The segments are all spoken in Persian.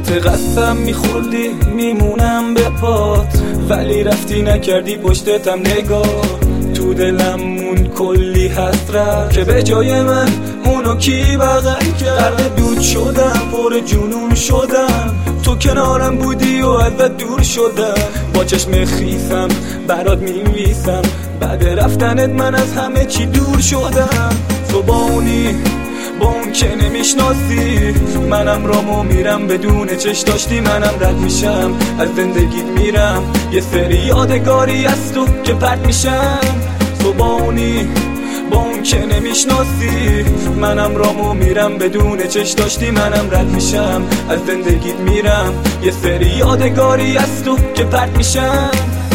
قسم میخوردی میمونم به پات، ولی رفتی نکردی پشتتم نگاه. تو دلمون کلی حسرت که به جای من اونو کی بغل کرد. غرق دود شدم، پر جنون شدم، تو کنارم بودی و ازت دور شدم. با چشم خیسم برات می‌نویسم، بعد رفتنت من از همه چی دور شدم. تو با اون که نمیشناسی، منم رامو میرم بدون چش داشتی. منم رد میشم از زندگیت میرم، یه سری یادگاری از تو که پرت میشم. تو با اون که نمیشناسی، منم رامو میرم بدون چش داشتی. منم رد میشم از زندگیت میرم، یه سری یادگاری از تو که پرت میشم.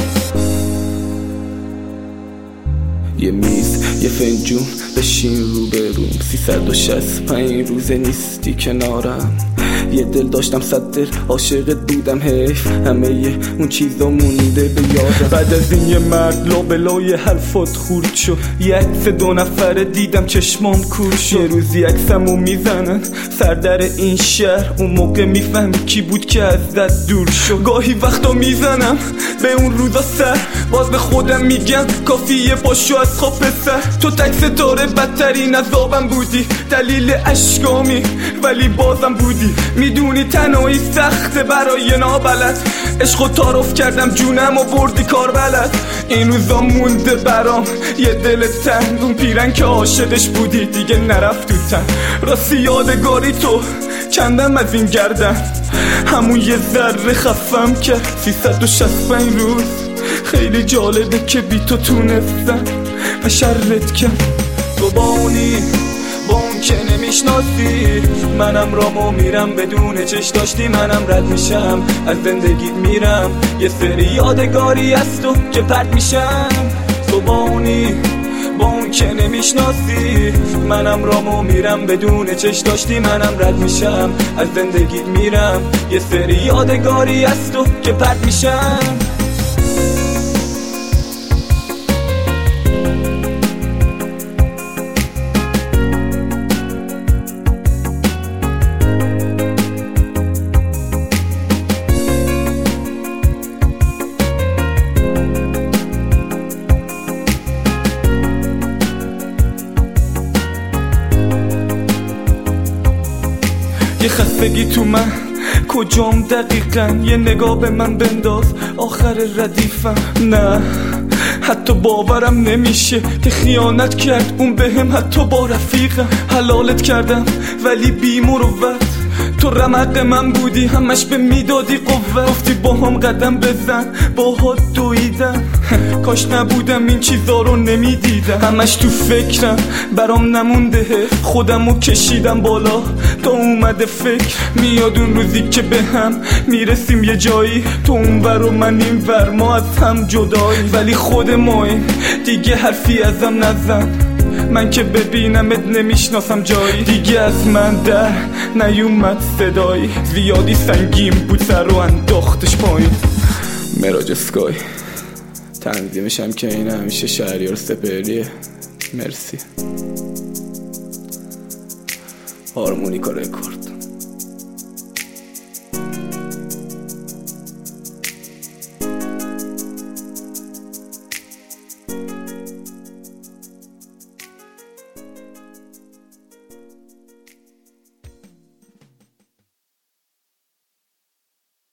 یه میز، یه فنجون، بشین رو بروم. 365 روزه نیستی کنارم. یه دل داشتم 100 دل، عاشقت بودم حیف، همه اون چیزا مونده به یادم. بعد از این یه مرد لابلای حرفات خورد شد، یه عکس 2 نفره دیدم چشمام کور شد. یه روزی عکسمو میزنن سردر این شهر، اون موقع میفهمی کی بود که ازت دور شد. گاهی وقتا میزنم به اون روزا سر، باز به خودم میگم کافیه پاشو از خواب بسر. تو تک ستاره بدترین عذابم بودی، دلیل اشکامی ولی بازم بودی. میدونی تنهایی سخته برای نابلد، عشقو تعارف کردم جونم و بردی کار بلد. این روزا مونده برام یه دل تنگ، اون پیرن که عاشقش بودی دیگه نرفت تو تن. راستی یادگاری تو کندم از این گردن، همون یه ذره خفم کرد. 365 روز خیلی جالبه که بی تو تونستم و شرت کم. تو با اون که نمیشناسی، منم رامو میرم بدون چش داشتی. منم رد میشم از زندگیت میرم، یه سری یادگاری از تو که پرت میشم. تو با اون که نمیشناسی، منم رامو میرم بدون چش داشتی. منم رد میشم از زندگیت میرم، یه سری یادگاری از تو که پرت میشم. یه خستگی تو من کجام دقیقا، یه نگاه به من بنداز آخر ردیفم. نه حتی باورم نمیشه که خیانت کرد اون بهم، حتی با رفیقم. حلالت کردم ولی بی مروت، تو رمق من بودی همش به میدادی قوت. گفتی با هم قدم بزن باهات دویدم، کاش نبودم این چیزا رو نمیدیدم. همش تو فکرم برام نمونده، خودمو کشیدم بالا تا اومده فکر. میاد اون روزی که به هم میرسیم یه جایی، تو اون ور و من این ور، ما از هم جدایی. ولی خود ماییم دیگه حرفی ازم نزن، من که ببینمت نمیشناسم جایی. دیگه از من در نیومد صدایی، زیادی سنگین بود سر رو انداختش پایین. مراج اسکای تنظیمش هم که اینه همیشه شهریار سپهریه. مرسی. هارمونیکا رکورد.